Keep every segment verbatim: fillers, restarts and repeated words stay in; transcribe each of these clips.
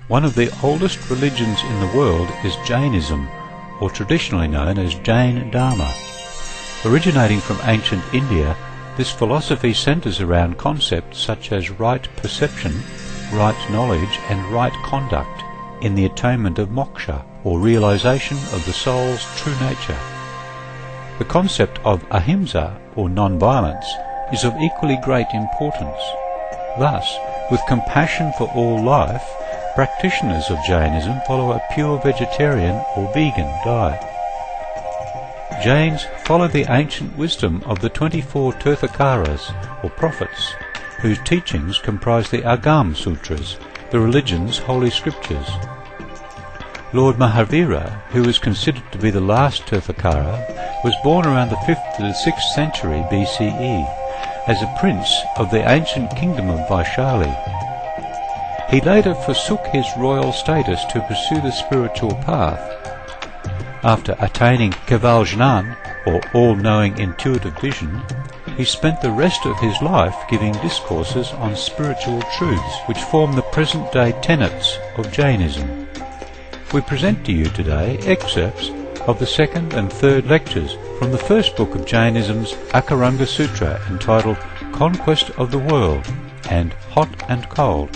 One of the oldest religions in the world is Jainism, or traditionally known as Jain Dharma. Originating from ancient India, this philosophy centers around concepts such as right perception, right knowledge and right conduct in the attainment of moksha, or realization of the soul's true nature. The concept of ahimsa, or non-violence, is of equally great importance. Thus, with compassion for all life, practitioners of Jainism follow a pure vegetarian or vegan diet. Jains follow the ancient wisdom of the twenty-four Tirthakaras, or prophets, whose teachings comprise the Agam Sutras, the religion's holy scriptures. Lord Mahavira, who is considered to be the last Tirthakara, was born around the fifth to the sixth century B C E as a prince of the ancient kingdom of Vaishali. He later forsook his royal status to pursue the spiritual path. After attaining Kevaljnan, or all-knowing intuitive vision, he spent the rest of his life giving discourses on spiritual truths which form the present-day tenets of Jainism. We present to you today excerpts of the second and third lectures from the first book of Jainism's Akaranga Sutra, entitled Conquest of the World and Hot and Cold.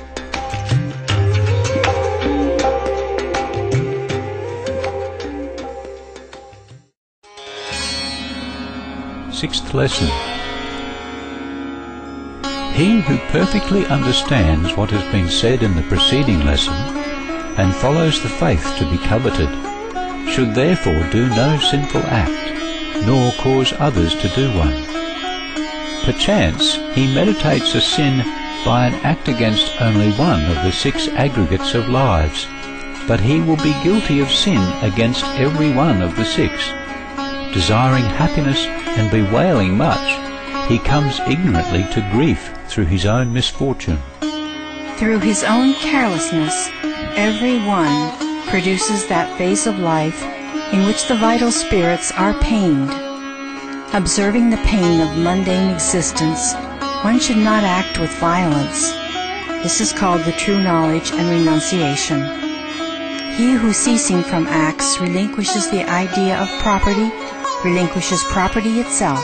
Sixth lesson. He who perfectly understands what has been said in the preceding lesson and follows the faith to be coveted should therefore do no sinful act, nor cause others to do one. Perchance he meditates a sin by an act against only one of the six aggregates of lives, but he will be guilty of sin against every one of the six. Desiring happiness and bewailing much, he comes ignorantly to grief through his own misfortune. Through his own carelessness, every one produces that phase of life in which the vital spirits are pained. Observing the pain of mundane existence, one should not act with violence. This is called the true knowledge and renunciation. He who, ceasing from acts, relinquishes the idea of property, relinquishes property itself.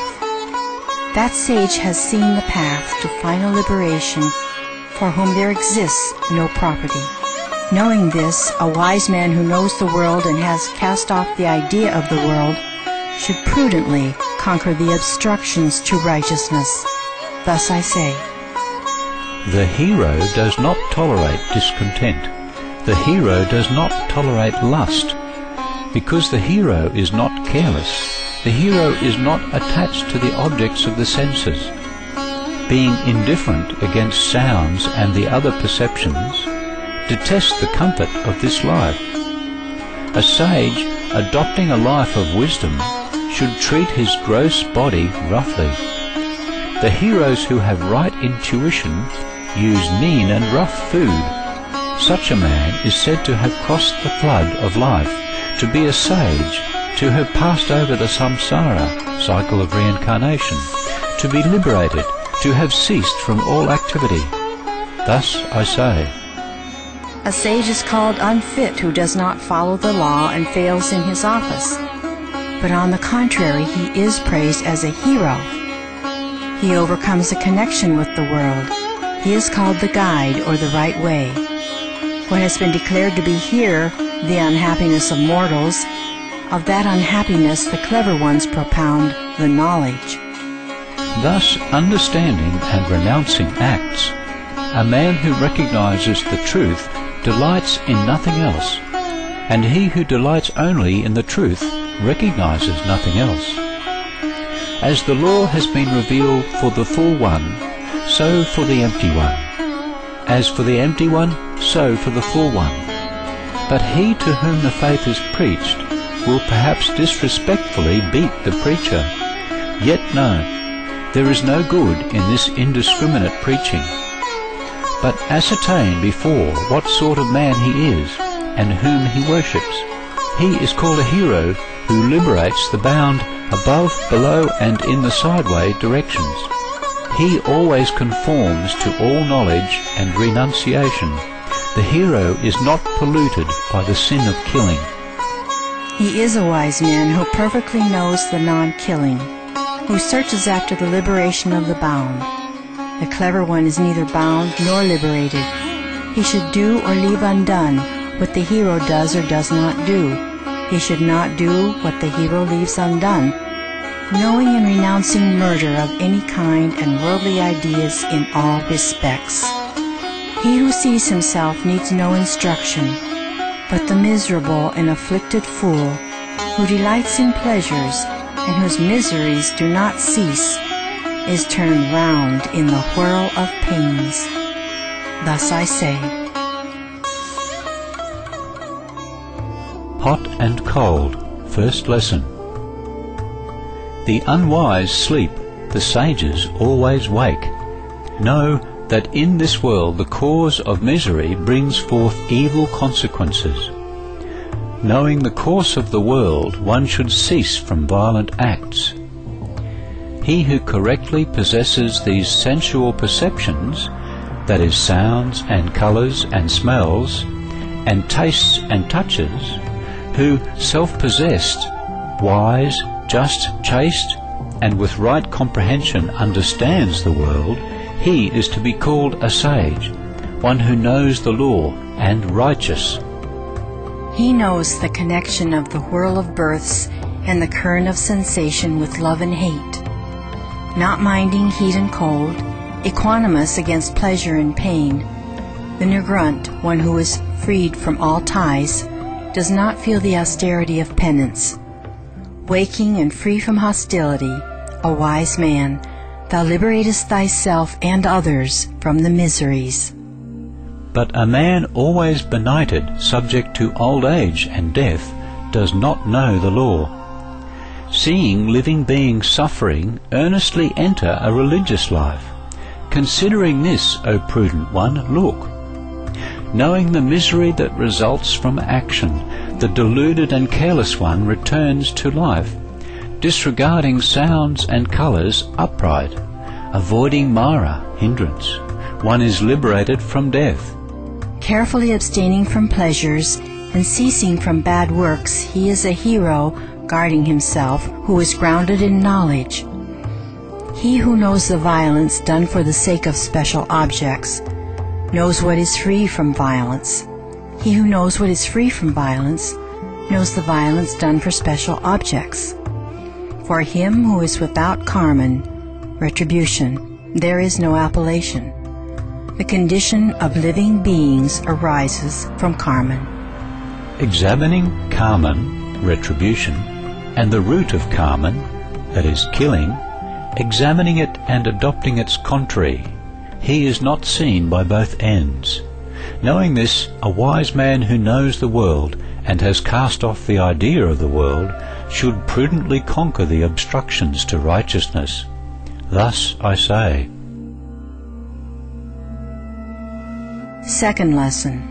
That sage has seen the path to final liberation, for whom there exists no property. Knowing this, a wise man who knows the world and has cast off the idea of the world should prudently conquer the obstructions to righteousness. Thus I say, the hero does not tolerate discontent. The hero does not tolerate lust. Because the hero is not careless, the hero is not attached to the objects of the senses. Being indifferent against sounds and the other perceptions, detest the comfort of this life. A sage, adopting a life of wisdom, should treat his gross body roughly. The heroes who have right intuition use mean and rough food. Such a man is said to have crossed the flood of life, to be a sage, to have passed over the samsara, cycle of reincarnation, to be liberated, to have ceased from all activity. Thus I say, a sage is called unfit who does not follow the law and fails in his office. But on the contrary, he is praised as a hero. He overcomes a connection with the world. He is called the guide, or the right way. What has been declared to be here, the unhappiness of mortals, of that unhappiness the clever ones propound the knowledge. Thus, understanding and renouncing acts, a man who recognizes the truth delights in nothing else, and he who delights only in the truth recognizes nothing else. As the law has been revealed for the full one, so for the empty one. As for the empty one, so for the full one. But he to whom the faith is preached will perhaps disrespectfully beat the preacher. Yet no, there is no good in this indiscriminate preaching. But ascertain before what sort of man he is, and whom he worships. He is called a hero who liberates the bound above, below, and in the sideway directions. He always conforms to all knowledge and renunciation, the hero is not polluted by the sin of killing. He is a wise man who perfectly knows the non-killing, who searches after the liberation of the bound. The clever one is neither bound nor liberated. He should do or leave undone what the hero does or does not do. He should not do what the hero leaves undone, knowing and renouncing murder of any kind and worldly ideas in all respects. He who sees himself needs no instruction, but the miserable and afflicted fool, who delights in pleasures and whose miseries do not cease, is turned round in the whirl of pains. Thus I say, Hot and cold, first lesson. The unwise sleep, the sages always wake. Know that in this world the cause of misery brings forth evil consequences. Knowing the course of the world, one should cease from violent acts. He who correctly possesses these sensual perceptions, that is, sounds and colours and smells, and tastes and touches, who, self-possessed, wise, just, chaste, and with right comprehension understands the world, he is to be called a sage, one who knows the law and righteous. he knows the connection of the whirl of births and the current of sensation with love and hate. Not minding heat and cold, equanimous against pleasure and pain, the Nirgrunt, one who is freed from all ties, does not feel the austerity of penance. Waking and free from hostility, a wise man, thou liberatest thyself and others from the miseries. But a man always benighted, subject to old age and death, does not know the law. Seeing living beings suffering, earnestly enter a religious life. Considering this, O prudent one, look. Knowing the misery that results from action, the deluded and careless one returns to life, disregarding sounds and colours upright, avoiding Mara, hindrance. One is liberated from death. Carefully abstaining from pleasures and ceasing from bad works, he is a hero guarding himself, who is grounded in knowledge. He who knows the violence done for the sake of special objects knows what is free from violence. He who knows what is free from violence knows the violence done for special objects. For him who is without karman, retribution, there is no appellation. The condition of living beings arises from karman. Examining karman, retribution, and the root of karman, that is killing, examining it and adopting its contrary, he is not seen by both ends. Knowing this, a wise man who knows the world and has cast off the idea of the world should prudently conquer the obstructions to righteousness. Thus I say. Second lesson.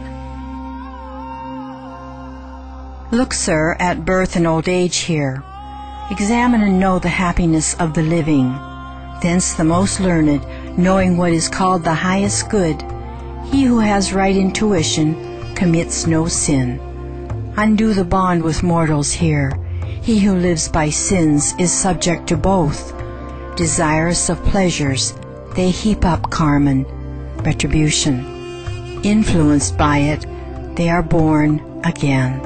Look, sir, at birth and old age here. Examine and know the happiness of the living. Thence the most learned, knowing what is called the highest good, he who has right intuition commits no sin. Undo the bond with mortals here. He who lives by sins is subject to both. Desirous of pleasures, they heap up karman, retribution. Influenced by it, they are born again.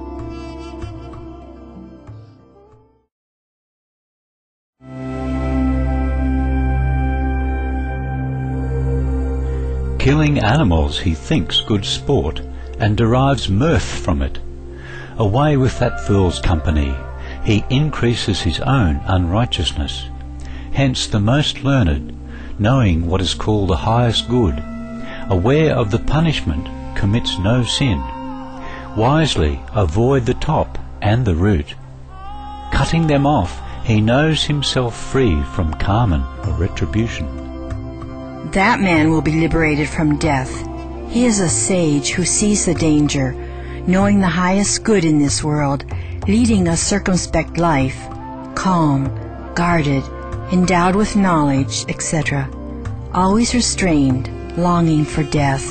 Killing animals he thinks good sport, and derives mirth from it. Away with that fool's company, he increases his own unrighteousness. Hence the most learned, knowing what is called the highest good, aware of the punishment, commits no sin. Wisely avoid the top and the root. Cutting them off, he knows himself free from karman or retribution. That man will be liberated from death. He is a sage who sees the danger, knowing the highest good in this world, leading a circumspect life, calm, guarded, endowed with knowledge, et cetera. Always restrained, longing for death,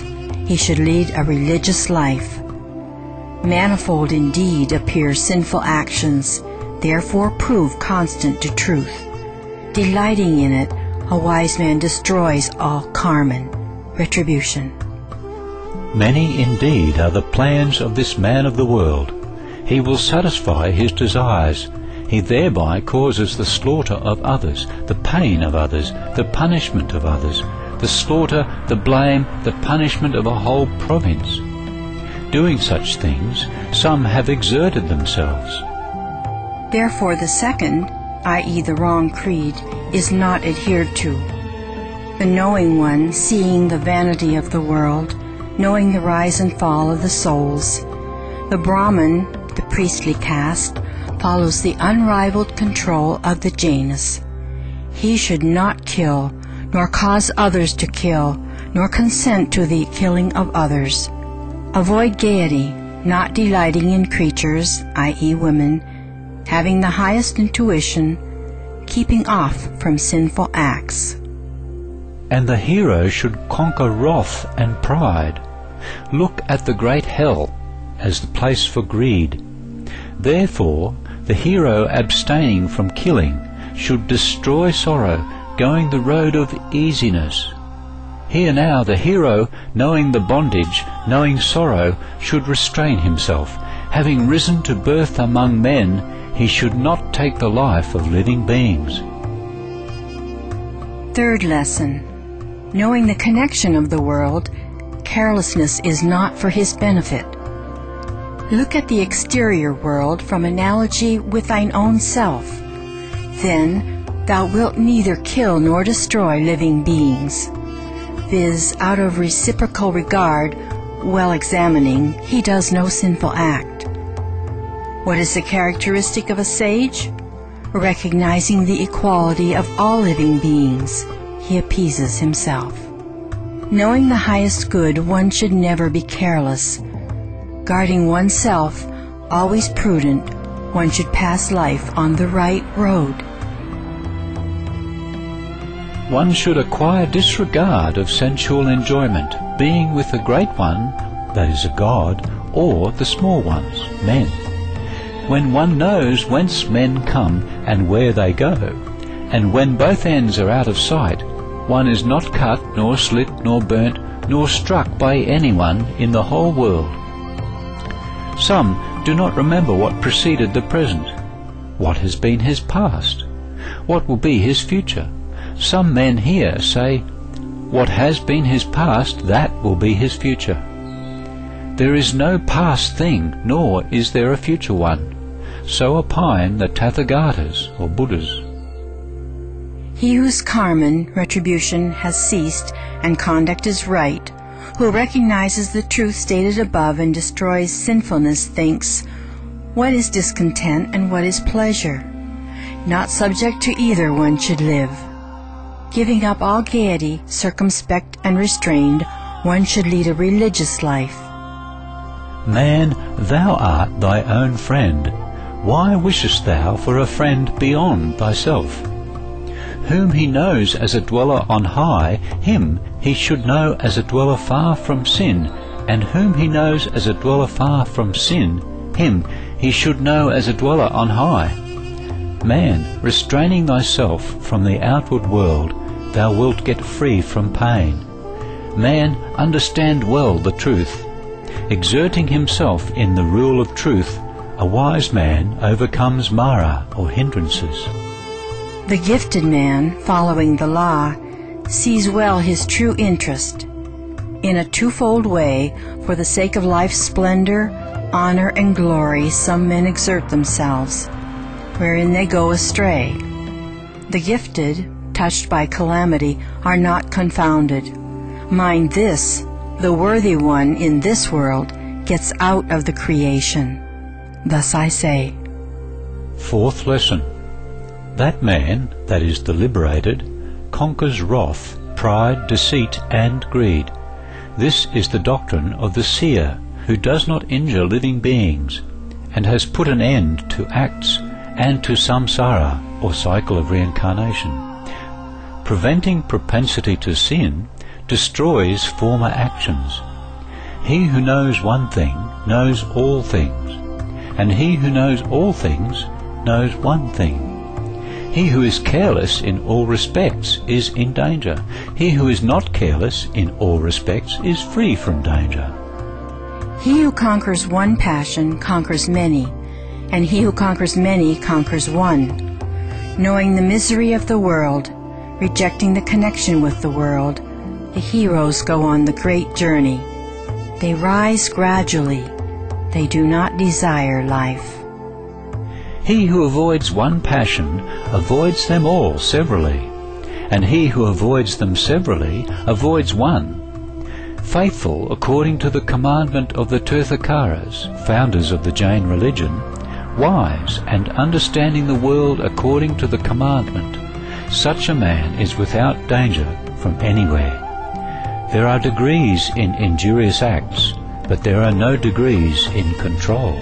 he should lead a religious life. Manifold indeed appear sinful actions, therefore prove constant to truth. Delighting in it, a wise man destroys all karma, retribution. Many indeed are the plans of this man of the world. He will satisfy his desires. He thereby causes the slaughter of others, the pain of others, the punishment of others, the slaughter, the blame, the punishment of a whole province. Doing such things, some have exerted themselves. Therefore the second, that is the wrong creed, is not adhered to. The knowing one, seeing the vanity of the world, knowing the rise and fall of the souls, the Brahman, the priestly caste, follows the unrivaled control of the Jainas. He should not kill, nor cause others to kill, nor consent to the killing of others. Avoid gaiety, not delighting in creatures, that is women, having the highest intuition, keeping off from sinful acts. And the hero should conquer wrath and pride. Look at the great hell as the place for greed. Therefore, the hero abstaining from killing should destroy sorrow, going the road of easiness. Here now the hero, knowing the bondage, knowing sorrow, should restrain himself. Having risen to birth among men, he should not take the life of living beings. Third lesson. Knowing the connection of the world, carelessness is not for his benefit. Look at the exterior world from analogy with thine own self. Then thou wilt neither kill nor destroy living beings, viz. out of reciprocal regard, well examining, he does no sinful act. What is the characteristic of a sage? Recognizing the equality of all living beings, he appeases himself. Knowing the highest good, one should never be careless. Guarding oneself, always prudent, one should pass life on the right road. One should acquire disregard of sensual enjoyment, being with the great one, that is a god, or the small ones, men. When one knows whence men come and where they go, and when both ends are out of sight, one is not cut, nor slit, nor burnt, nor struck by anyone in the whole world. Some do not remember what preceded the present. What has been his past? What will be his future? Some men here say, what has been his past, that will be his future. There is no past thing, nor is there a future one. So opine the Tathagatas, or Buddhas. He whose karma, retribution, has ceased and conduct is right, who recognizes the truth stated above and destroys sinfulness, thinks, what is discontent and what is pleasure? Not subject to either one should live. Giving up all gaiety, circumspect and restrained, one should lead a religious life. Man, thou art thy own friend. Why wishest thou for a friend beyond thyself? Whom he knows as a dweller on high, him he should know as a dweller far from sin, and whom he knows as a dweller far from sin, him he should know as a dweller on high. Man, restraining thyself from the outward world, thou wilt get free from pain. Man, understand well the truth. Exerting himself in the rule of truth, a wise man overcomes Mara, or hindrances. The gifted man, following the law, sees well his true interest. In a twofold way, for the sake of life's splendor, honor, and glory, some men exert themselves, wherein they go astray. The gifted, touched by calamity, are not confounded. Mind this, the worthy one in this world gets out of the creation. Thus I say. Fourth lesson. That man, that is the liberated, conquers wrath, pride, deceit, and greed. This is the doctrine of the seer, who does not injure living beings, and has put an end to acts and to samsara, or cycle of reincarnation. Preventing propensity to sin destroys former actions. He who knows one thing knows all things, and he who knows all things knows one thing. He who is careless in all respects is in danger. He who is not careless in all respects is free from danger. He who conquers one passion conquers many, and he who conquers many conquers one. Knowing the misery of the world, rejecting the connection with the world, the heroes go on the great journey. They rise gradually. They do not desire life. He who avoids one passion avoids them all severally, and he who avoids them severally avoids one. Faithful according to the commandment of the Tirthakaras, founders of the Jain religion, wise and understanding the world according to the commandment, such a man is without danger from anywhere. There are degrees in injurious acts, but there are no degrees in control.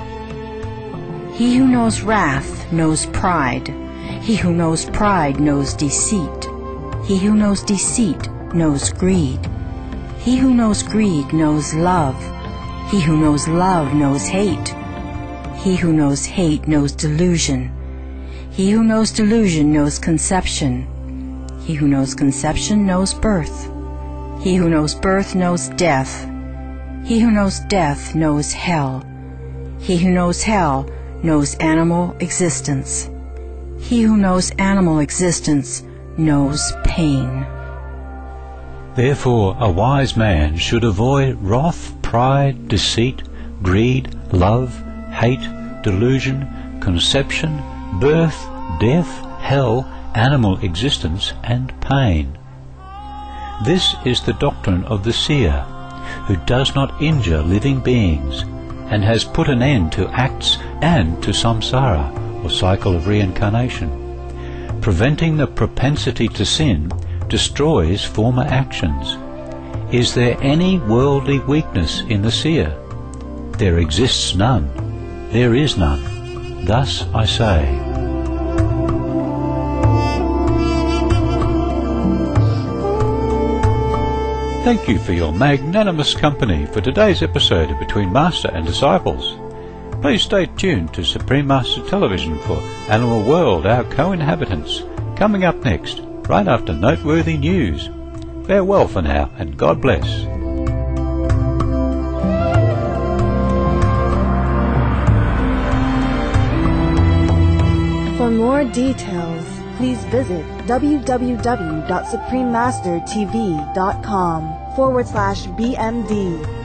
He who knows wrath knows pride. He who knows pride knows deceit. He who knows deceit knows greed. He who knows greed knows love. He who knows love knows hate. He who knows hate knows delusion. He who knows delusion knows conception. He who knows conception knows birth. He who knows birth knows death. He who knows death knows hell. He who knows hell knows animal existence. He who knows animal existence knows pain. Therefore a wise man should avoid wrath, pride, deceit, greed, love, hate, delusion, conception, birth, death, hell, animal existence, and pain. This is the doctrine of the seer, who does not injure living beings, and has put an end to acts and to samsara, or cycle of reincarnation. Preventing the propensity to sin destroys former actions. Is there any worldly weakness in the seer? There exists none. There is none. Thus I say. Thank you for your magnanimous company for today's episode of Between Master and Disciples. Please stay tuned to Supreme Master Television for Animal World, Our Co-Inhabitants, coming up next, right after noteworthy news. Farewell for now, and God bless. For more details, please visit www.suprememastertv.com forward slash BMD.